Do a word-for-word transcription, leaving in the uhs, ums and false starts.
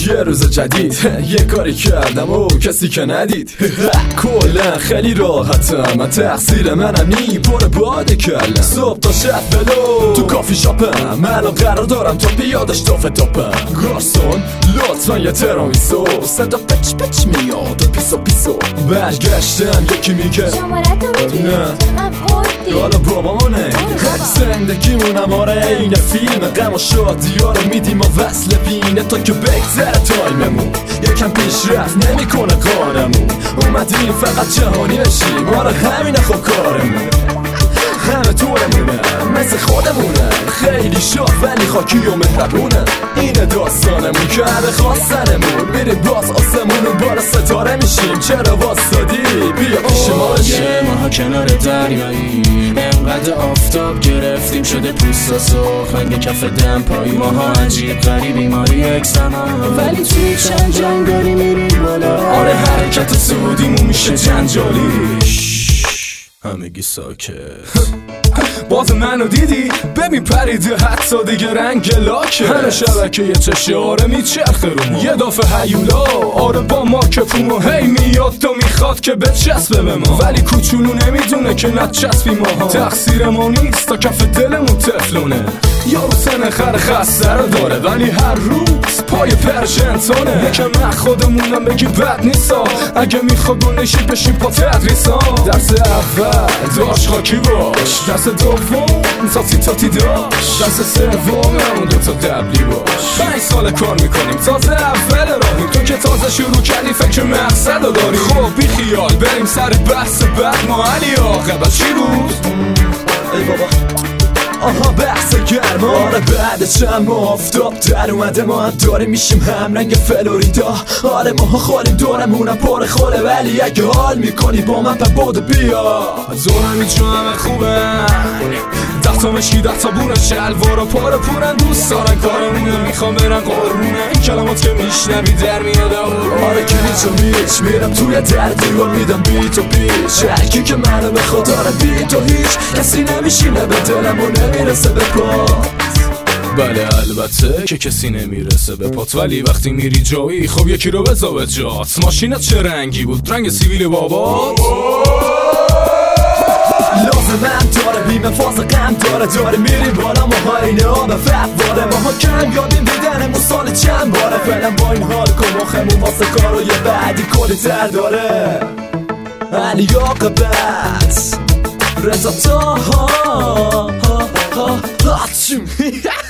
یه روز جدید یه کاری کردم و کسی که ندید. کلا خیلی راحتم، من تقصیر منم نی پر باده کلم. صبح تا شب بلو تو کافی شاپم، من الان قرار دارم تا بیادش تاف تاپم. گارسون لطفا یه ترامیسو، صدا پچ پچ میاد و پیسو پیسو. برگشتم یکی میگه شمارتو میگی چقدر خوردی حالا بابامونه. زندگیمونم آره این فیلم غم و شادی‌ها رو میدیم و وصل بینه تا که بگذره تایممون. یکم پیشرفت نمیکنه قانمون، اومدیم فقط جهانی بشیم آره همینه خب کارمون. همه طورمونه مثل خودمونه، خیلی شاد ولی خاکی و مهربونه. اینه داستانمون که همه خواستنمون، میریم باز آسمون و بالا ستاره میشیم. چرا واسادی بیا پیش ما بشیم. ماها کنار دریایی انقدر آفتاب گرفتیم شده پوست و سرخ رنگ کف دم پایی. ماها عجیب غریب بیماری اکسما، ولی توی چند جنگاری میریم بالا. آره حرکت سعودیمون میشه جنجالی. همگی ساکت. باز منو دیدی ببین پریده حتی دیگه رنگ لاکه. همه شبکه یه چشه آره میچرخه رو ما. یه دافه هیولا آره با ما که پومو هی میاد تو میخواد که بچسبه به ما، ولی کوچولو نمیدونه که نچسبی ماها. تقصیر ما نیست تا کف دلمون تفلونه. یارو سن خر خسته رو داره ولی هر روز پای پرشنتونه. یکم من خودمونم بگی بد نیستا، اگه میخوا گنشی بشی پا تدریسا. درس اول داشت خاکی باش، درس دوم تاتی تاتی داشت، درس سوم همون دوتا دبلی باش. پنج سال کار میکنیم تازه اول راهیم، تو که تازه شروع کردی فکر مقصد رو داری. خب بی خیال بریم سر بحث بعد ما علی آقا چی بود؟ ای بابا آها بحث گرما آره بعد چند ماه آفتاب در اومده ما هم داریم میشیم هم رنگ فلوریدا. آره ماها خالیم دورمونم پر خوره، ولی اگه حال میکنی با من پا بودو بیا. دورم هیچ رو همه خوبه، ده تا مشکی ده تا بونه شلوارا پاره پورن. دوست دارن کارمونه میخوام برن قربونه، این کلمات که میشنوی در میاد. آره که هیچ و میچ میرم توی در دیوار میدم بی تو پیش. هرکی که منو بخواد داره بی تو هیچ کسی نمیشینه به دلم و نمیرسه به پات. بله البته که کسی نمیرسه به پات، ولی وقتی میری جایی خب یکی رو بذار به جات. ماشینت چه رنگی بود؟ رنگ سیویل بابات؟ لازم من داره بیمه فاز غم داره داره میریم بالا ماها اینه آب فقواره. ماها کم یادیم دیدنمون سال چند باره. فعلا با این حال کن مخمون واسه کار و یه بعدی کلی تر داره. علی عاقبت رضا تا ها ها ها ها